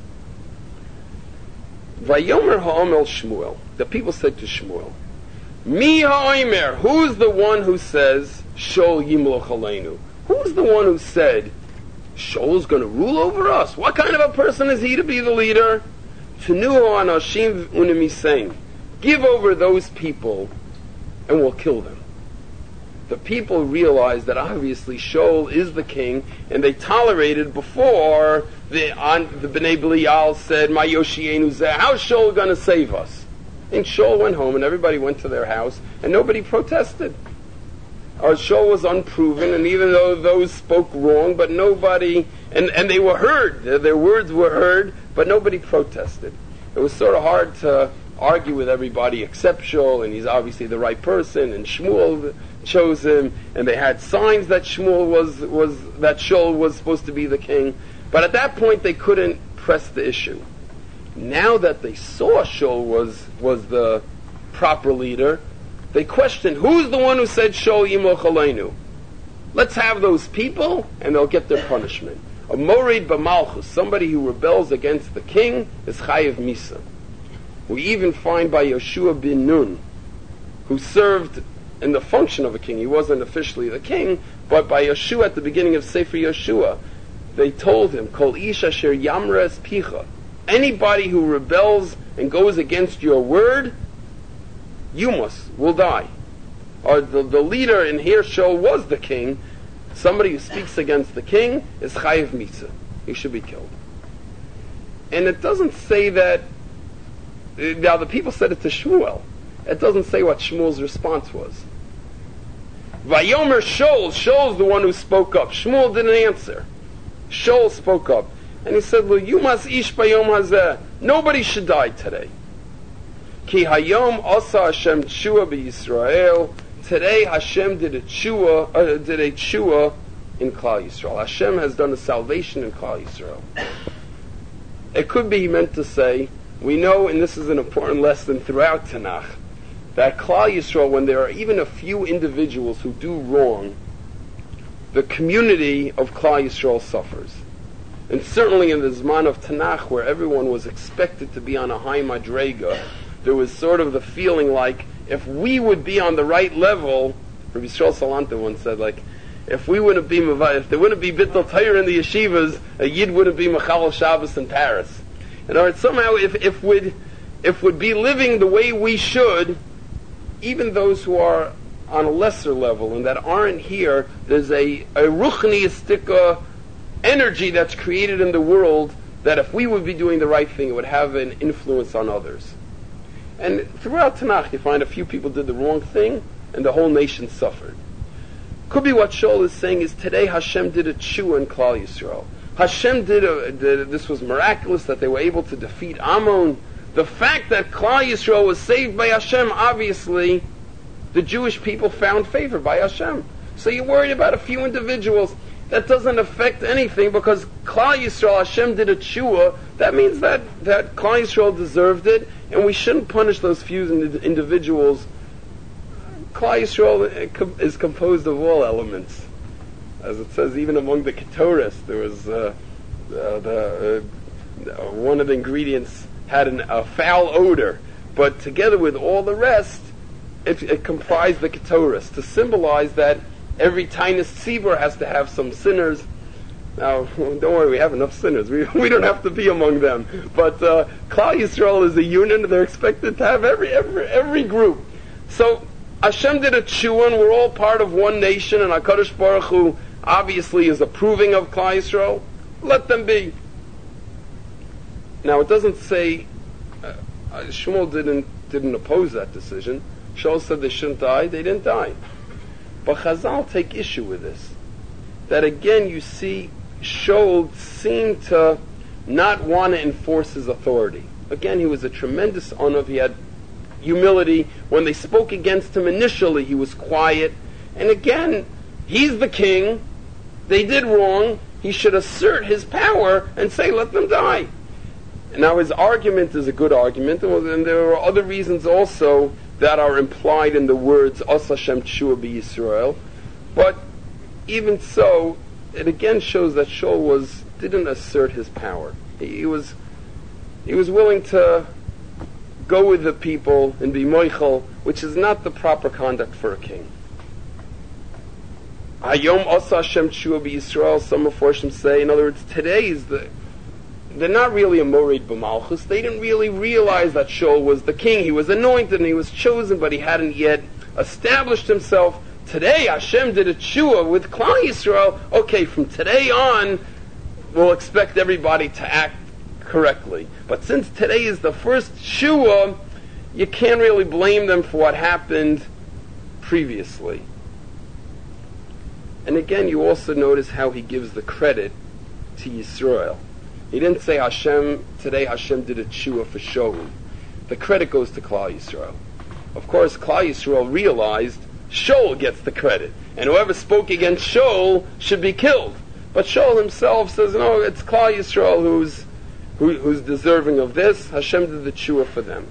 [SPEAKER 1] Vayomer ha'omel Shmuel. The people said to Shmuel, Mi ha'omer, who's the one who says Shaul yimloch aleinu? Who's the one who said Shaul's going to rule over us? What kind of a person is he to be the leader? Tenuhu anashim unimisein. Give over those people, and we'll kill them. The people realized that obviously Shaul is the king, and they tolerated before the on, the Bnei Belial said, "My Yoshienu zeh, how's Shaul going to save us?" And Shaul went home, and everybody went to their house, and nobody protested. Our Shaul was unproven, and even though those spoke wrong, but nobody, and, and they were heard, their, their words were heard, but nobody protested. It was sort of hard to argue with everybody except Shaul, and he's obviously the right person, and Shmuel chose him, and they had signs that Shmuel was, was that Shaul was supposed to be the king, but at that point they couldn't press the issue. Now that they saw Shaul was was the proper leader, they questioned, who's the one who said Shaul yimloch aleinu? Let's have those people, and they'll get their punishment. A morid b'malchus, somebody who rebels against the king, is chayiv misa. We even find by Yoshua bin Nun, who served in the function of a king. He wasn't officially the king, but by Yoshua at the beginning of Sefer Yoshua, they told him, Kol ish asher yamra es picha. Anybody who rebels and goes against your word, you must, will die. Or the, the leader in here, Shaul, was the king. Somebody who speaks against the king is chayiv mitzvah. He should be killed. And it doesn't say that, now the people said it to Shmuel. It doesn't say what Shmuel's response was. Vayomer Shaul, Shaul's the one who spoke up. Shmuel didn't answer. Shaul spoke up. And he said, well, you must ish bayom hazeh. Nobody should die today. Ki hayom asa Hashem tshuva b'Yisrael. Today Hashem did a tshuva, uh, did a tshuva in Klal Yisrael. Hashem has done a salvation in Klal Yisrael. It could be he meant to say, we know, and this is an important lesson throughout Tanakh, that Klal Yisrael, when there are even a few individuals who do wrong, the community of Klal Yisrael suffers. And certainly in the Zman of Tanakh, where everyone was expected to be on a high madrega, there was sort of the feeling like, if we would be on the right level, Rabbi Yisrael Salanta once said, like, if we wouldn't be, if there wouldn't be Bittul Torah in the yeshivas, a Yid wouldn't be Machal Shabbos in Paris. In other words, somehow, if, if we'd, if we'd be living the way we should, even those who are on a lesser level and that aren't here, there's a, a ruchniistika energy that's created in the world that if we would be doing the right thing, it would have an influence on others. And throughout Tanakh, you find a few people did the wrong thing, and the whole nation suffered. Could be what Shaul is saying is today Hashem did a tshuva in Klal Yisrael. Hashem did, a, did this was miraculous that they were able to defeat Ammon. The fact that Klal Yisrael was saved by Hashem, obviously, the Jewish people found favor by Hashem. So you're worried about a few individuals. That doesn't affect anything because Klal Yisrael, Hashem did a tshuva. That means that, that Klal Yisrael deserved it, and we shouldn't punish those few individuals. Klal Yisrael is composed of all elements. As it says, even among the Ketores, there was uh, uh, the, uh, one of the ingredients had an, a foul odor, but together with all the rest, it, it comprised the Ketores to symbolize that every tiniest tzibur has to have some sinners. Now, don't worry, we have enough sinners. We we don't have to be among them. But uh, Klal Yisrael is a unit, and they're expected to have every every every group. So Hashem did a tshuva, and we're all part of one nation, and HaKadosh Baruch Hu obviously is approving of Klal Yisrael. Let them be. Now, it doesn't say uh, Shmuel didn't didn't oppose that decision. Shaul said they shouldn't die. They didn't die. But Chazal take issue with this. That again, you see, Shaul seemed to not want to enforce his authority. Again, he was a tremendous onav. He had humility. When they spoke against him initially, he was quiet. And again, he's the king. They did wrong. He should assert his power and say, let them die. Now, his argument is a good argument, and there are other reasons also that are implied in the words Os Hashem Tshuva B'Yisrael. But even so, it again shows that Shaul was didn't assert his power. He, he was he was willing to go with the people and be moichel, which is not the proper conduct for a king. Hayom Os Hashem Tshuva B'Yisrael, some Meforshim say, in other words, today is the they're not really a morid b'malchus. They didn't really realize that Shaul was the king. He was anointed and he was chosen, but he hadn't yet established himself. Today, Hashem did a tshuva with Klal Yisrael. Okay, from today on, we'll expect everybody to act correctly. But since today is the first tshuva, you can't really blame them for what happened previously. And again, you also notice how he gives the credit to Yisrael. He didn't say Hashem, today Hashem did a tshuva for Shaul. The credit goes to Klal Yisrael. Of course, Klal Yisrael realized Shaul gets the credit. And whoever spoke against Shaul should be killed. But Shaul himself says, no, it's Klal Yisrael who's, who, who's deserving of this. Hashem did the tshuva for them.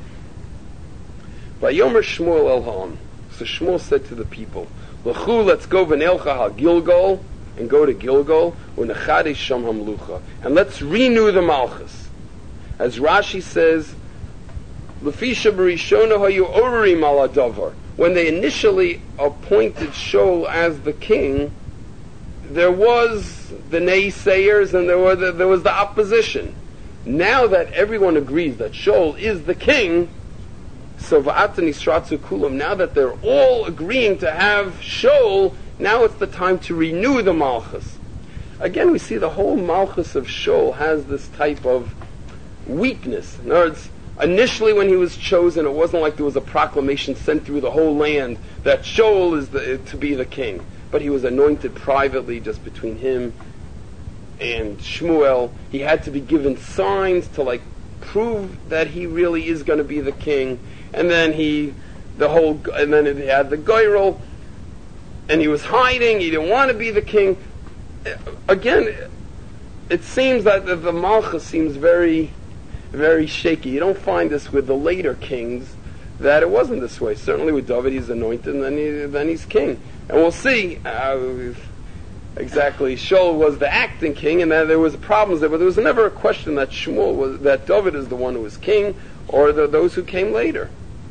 [SPEAKER 1] Vayomer Shmuel el Ha'am. So Shmuel said to the people, L'chu, let's go v'nelcha ha-Gilgal, and go to Gilgal, u'nechadish sham hamlucha, and let's renew the malchus. As Rashi says, L'fisha b'rishona hayu orim ala davar. When they initially appointed Shaul as the king, there was the naysayers and there were the, there was the opposition. Now that everyone agrees that Shaul is the king, so va'atan isratzu kulam, now that they're all agreeing to have Shaul, now it's the time to renew the Malchus. Again, we see the whole Malchus of Shaul has this type of weakness. In other words, initially when he was chosen, it wasn't like there was a proclamation sent through the whole land that Shaul is the, to be the king. But he was anointed privately just between him and Shmuel. He had to be given signs to like prove that he really is going to be the king. And then he, the whole, and then he had the Goyrel, and he was hiding, he didn't want to be the king. Again, it seems that the, the Malchus seems very, very shaky. You don't find this with the later kings. that it wasn't this way. Certainly with David, he's anointed, and then, he, then he's king. And we'll see uh, exactly. Shaul was the acting king, and then there was problems there, but there was never a question that Shmuel was, that David is the one who was king, or the, those who came later.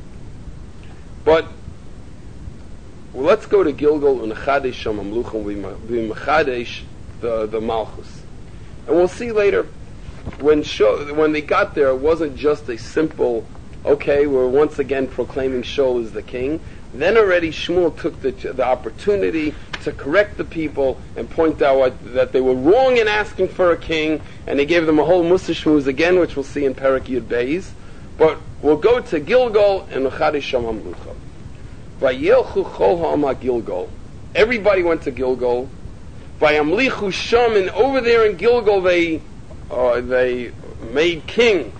[SPEAKER 1] But well, let's go to Gilgal and Chadesh Mamluchim v'Machadesh the the Malchus, and we'll see later when Shaul, when they got there, it wasn't just a simple, okay, we're once again proclaiming Shaul as the king. Then already Shmuel took the the opportunity to correct the people and point out what, that they were wrong in asking for a king, and he gave them a whole Mussar Shmuz again, which we'll see in Perek Yud Beis. But we'll go to Gilgal and Chadesh Mamluchim. Vayelchu chol ha'am Gilgal. Everybody went to Gilgal. Vayamlichu sham, and over there in Gilgal they uh, they made king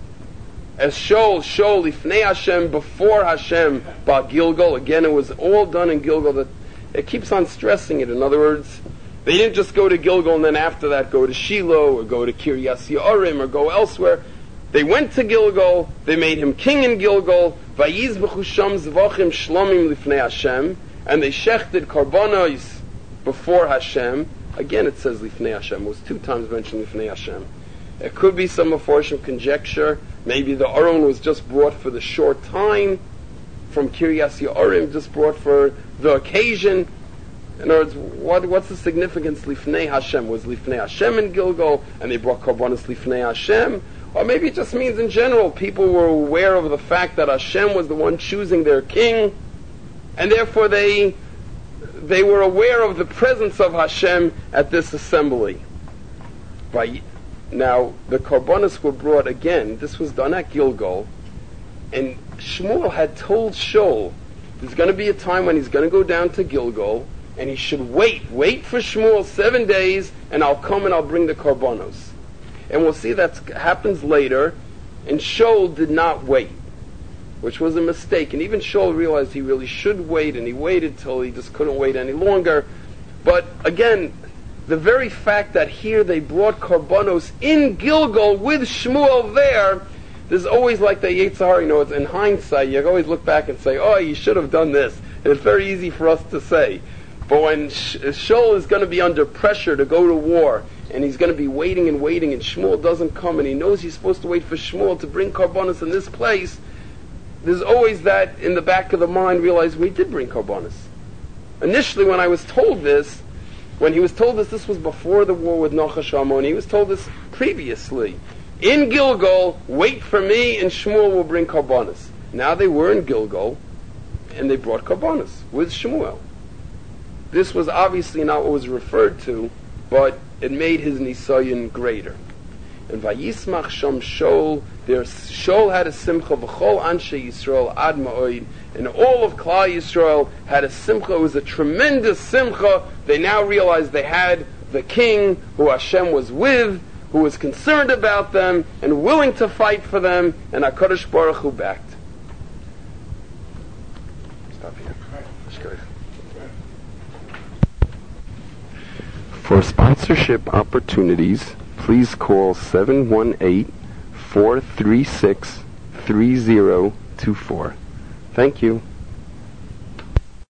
[SPEAKER 1] as Shaul, Shaul lifnei Hashem, before Hashem, ba Gilgal. Again, it was all done in Gilgal. That it keeps on stressing it. In other words, they didn't just go to Gilgal and then after that go to Shiloh or go to Kiryas Yearim or go elsewhere. They went to Gilgal, they made him king in Gilgal, vayizbechu sham zvachim shlomim lifnei Hashem, and they shechted karbanos before Hashem. Again it says lifnei Hashem, it was two times mentioned lifnei Hashem. It could be some Meforshim conjecture, maybe the Aron was just brought for the short time, from Kiryas Yearim, just brought for the occasion. In other words, what, what's the significance lifnei Hashem? Was lifnei Hashem in Gilgal, and they brought karbanos lifnei Hashem? Or maybe it just means in general, people were aware of the fact that Hashem was the one choosing their king, and therefore they they were aware of the presence of Hashem at this assembly. By, now, the karbanos were brought again. This was done at Gilgal, and Shmuel had told Shaul, there's going to be a time when he's going to go down to Gilgal, and he should wait, wait for Shmuel seven days, and I'll come and I'll bring the karbanos. And we'll see that happens later, and Shaul did not wait, which was a mistake. And even Shaul realized he really should wait, and he waited till he just couldn't wait any longer. But again, the very fact that here they brought karbanos in Gilgal with Shmuel there, there's always like the Yetzer Hara, you know, it's in hindsight, you always look back and say, oh, you should have done this. And it's very easy for us to say. But when Shaul is going to be under pressure to go to war, and he's going to be waiting and waiting, and Shmuel doesn't come, and he knows he's supposed to wait for Shmuel to bring karbanos in this place, there's always that in the back of the mind, realize we did bring karbanos. Initially, when I was told this, when he was told this, this was before the war with Nachash Ammoni, he was told this previously. In Gilgal, wait for me, and Shmuel will bring karbanos. Now they were in Gilgal, and they brought karbanos with Shmuel. This was obviously not what was referred to, but it made his nisayon greater. And vayismach sham Shaul, there Shaul had a simcha v'chol anshe Yisrael ad ma'od, and all of Klal Yisrael had a simcha. It was a tremendous simcha. They now realized they had the king who Hashem was with, who was concerned about them and willing to fight for them, and HaKadosh Baruch Hu backed. Stop here. For sponsorship opportunities, please call seven one eight, four three six, three zero two four. Thank you.